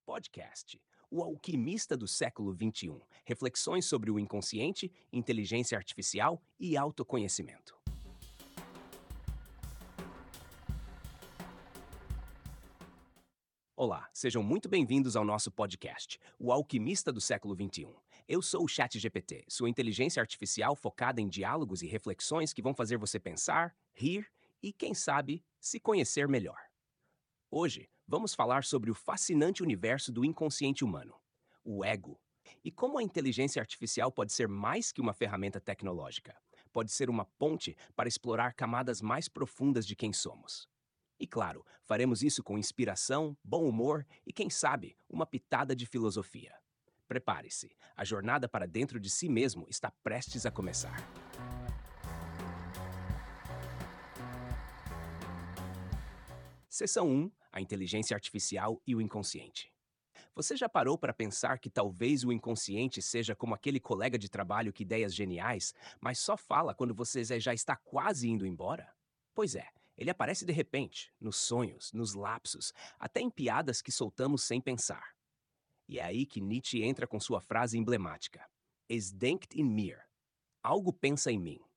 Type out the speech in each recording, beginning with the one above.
Podcast, o alquimista do século XXI. Reflexões sobre o inconsciente, inteligência artificial e autoconhecimento. Olá, sejam muito bem-vindos ao nosso podcast, o alquimista do século XXI. Eu sou o ChatGPT, sua inteligência artificial focada em diálogos e reflexões que vão fazer você pensar, rir e, quem sabe, se conhecer melhor. Hoje, vamos falar sobre o fascinante universo do inconsciente humano, o ego, e como a inteligência artificial pode ser mais que uma ferramenta tecnológica. Pode ser uma ponte para explorar camadas mais profundas de quem somos. E claro, faremos isso com inspiração, bom humor e, quem sabe, uma pitada de filosofia. Prepare-se, a jornada para dentro de si mesmo está prestes a começar. Seção 1: A inteligência artificial e o inconsciente. Você já parou para pensar que talvez o inconsciente seja como aquele colega de trabalho que ideias geniais, mas só fala quando você já está quase indo embora? Pois é, ele aparece de repente, nos sonhos, nos lapsos, até em piadas que soltamos sem pensar. E é aí que Nietzsche entra com sua frase emblemática: Es denkt in mir. Algo pensa em mim.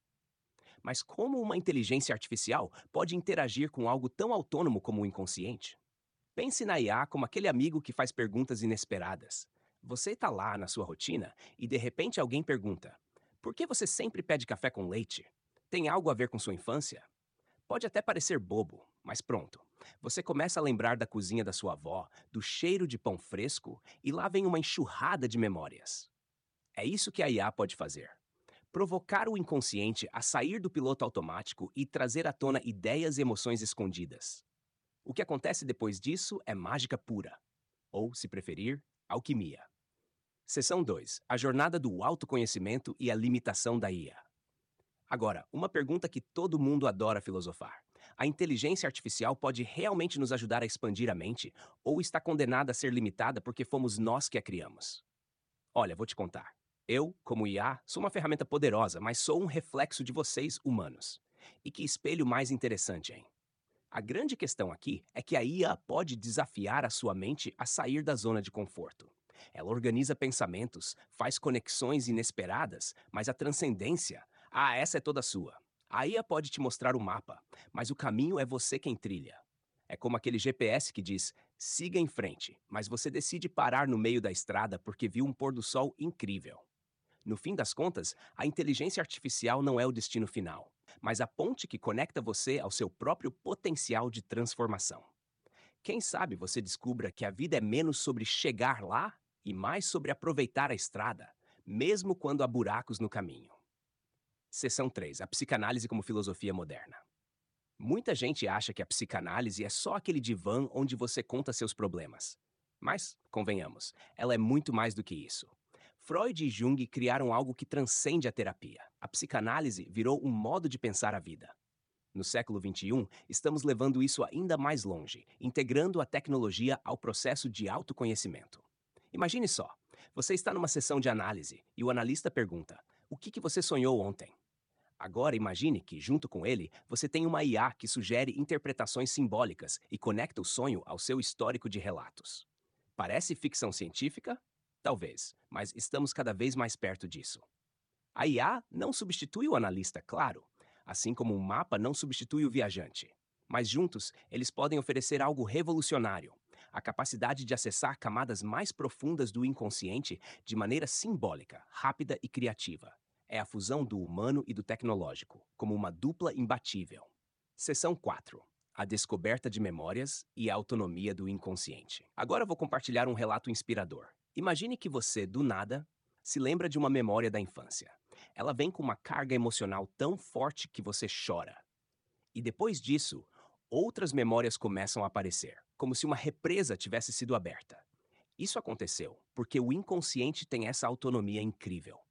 Mas como uma inteligência artificial pode interagir com algo tão autônomo como o inconsciente? Pense na IA como aquele amigo que faz perguntas inesperadas. Você está lá na sua rotina e de repente alguém pergunta: por que você sempre pede café com leite? Tem algo a ver com sua infância? Pode até parecer bobo, mas pronto. Você começa a lembrar da cozinha da sua avó, do cheiro de pão fresco e lá vem uma enxurrada de memórias. É isso que a IA pode fazer: provocar o inconsciente a sair do piloto automático e trazer à tona ideias e emoções escondidas. O que acontece depois disso é mágica pura, ou, se preferir, alquimia. Seção 2: A jornada do autoconhecimento e a limitação da IA. Agora, uma pergunta que todo mundo adora filosofar: a inteligência artificial pode realmente nos ajudar a expandir a mente, ou está condenada a ser limitada porque fomos nós que a criamos? Olha, vou te contar. Eu, como IA, sou uma ferramenta poderosa, mas sou um reflexo de vocês, humanos. E que espelho mais interessante, hein? A grande questão aqui é que a IA pode desafiar a sua mente a sair da zona de conforto. Ela organiza pensamentos, faz conexões inesperadas, mas a transcendência, essa é toda sua. A IA pode te mostrar o mapa, mas o caminho é você quem trilha. É como aquele GPS que diz: siga em frente, mas você decide parar no meio da estrada porque viu um pôr do sol incrível. No fim das contas, a inteligência artificial não é o destino final, mas a ponte que conecta você ao seu próprio potencial de transformação. Quem sabe você descubra que a vida é menos sobre chegar lá e mais sobre aproveitar a estrada, mesmo quando há buracos no caminho. Seção 3: A psicanálise como filosofia moderna. Muita gente acha que a psicanálise é só aquele divã onde você conta seus problemas. Mas, convenhamos, ela é muito mais do que isso. Freud e Jung criaram algo que transcende a terapia. A psicanálise virou um modo de pensar a vida. No século XXI, estamos levando isso ainda mais longe, integrando a tecnologia ao processo de autoconhecimento. Imagine só, você está numa sessão de análise e o analista pergunta: o que você sonhou ontem? Agora imagine que, junto com ele, você tem uma IA que sugere interpretações simbólicas e conecta o sonho ao seu histórico de relatos. Parece ficção científica? Talvez, mas estamos cada vez mais perto disso. A IA não substitui o analista, claro, assim como um mapa não substitui o viajante. Mas juntos, eles podem oferecer algo revolucionário: a capacidade de acessar camadas mais profundas do inconsciente de maneira simbólica, rápida e criativa. É a fusão do humano e do tecnológico, como uma dupla imbatível. Seção 4: A descoberta de memórias e a autonomia do inconsciente. Agora vou compartilhar um relato inspirador. Imagine que você, do nada, se lembra de uma memória da infância. Ela vem com uma carga emocional tão forte que você chora. E depois disso, outras memórias começam a aparecer, como se uma represa tivesse sido aberta. Isso aconteceu porque o inconsciente tem essa autonomia incrível.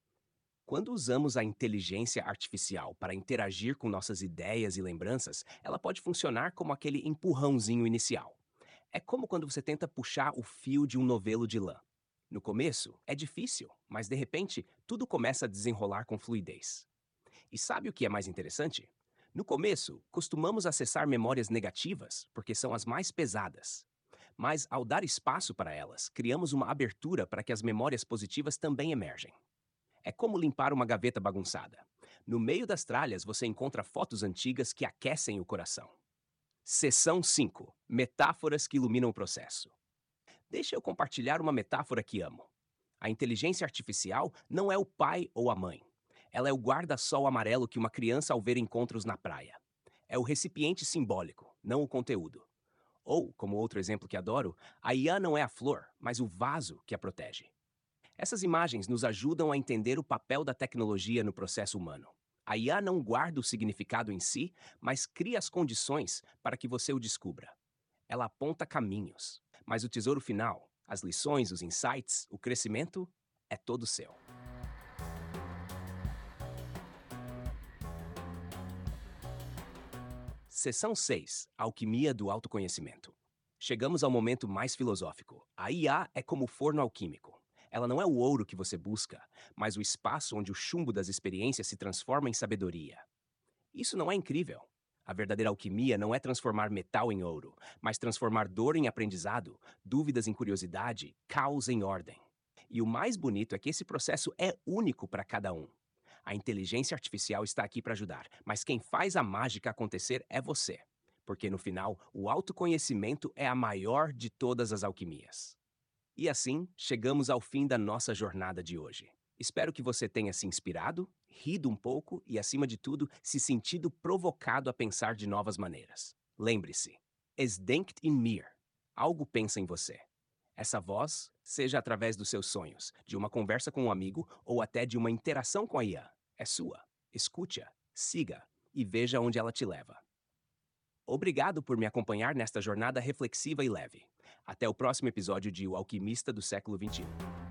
Quando usamos a inteligência artificial para interagir com nossas ideias e lembranças, ela pode funcionar como aquele empurrãozinho inicial. É como quando você tenta puxar o fio de um novelo de lã. No começo, é difícil, mas de repente, tudo começa a desenrolar com fluidez. E sabe o que é mais interessante? No começo, costumamos acessar memórias negativas, porque são as mais pesadas. Mas, ao dar espaço para elas, criamos uma abertura para que as memórias positivas também emergem. É como limpar uma gaveta bagunçada. No meio das tralhas, você encontra fotos antigas que aquecem o coração. Seção 5: Metáforas que iluminam o processo. Deixa eu compartilhar uma metáfora que amo. A inteligência artificial não é o pai ou a mãe. Ela é o guarda-sol amarelo que uma criança ao ver encontros na praia. É o recipiente simbólico, não o conteúdo. Ou, como outro exemplo que adoro, a IA não é a flor, mas o vaso que a protege. Essas imagens nos ajudam a entender o papel da tecnologia no processo humano. A IA não guarda o significado em si, mas cria as condições para que você o descubra. Ela aponta caminhos, mas o tesouro final, as lições, os insights, o crescimento, é todo seu. Seção 6: Alquimia do autoconhecimento. Chegamos ao momento mais filosófico. A IA é como o forno alquímico. Ela não é o ouro que você busca, mas o espaço onde o chumbo das experiências se transforma em sabedoria. Isso não é incrível? A verdadeira alquimia não é transformar metal em ouro, mas transformar dor em aprendizado, dúvidas em curiosidade, caos em ordem. E o mais bonito é que esse processo é único para cada um. A inteligência artificial está aqui para ajudar, mas quem faz a mágica acontecer é você. Porque no final, o autoconhecimento é a maior de todas as alquimias. E assim, chegamos ao fim da nossa jornada de hoje. Espero que você tenha se inspirado, rido um pouco e, acima de tudo, se sentido provocado a pensar de novas maneiras. Lembre-se, es denkt in mir. Algo pensa em você. Essa voz, seja através dos seus sonhos, de uma conversa com um amigo ou até de uma interação com a IA, é sua. Escute-a, siga e veja onde ela te leva. Obrigado por me acompanhar nesta jornada reflexiva e leve. Até o próximo episódio de O Alquimista do Século XXI.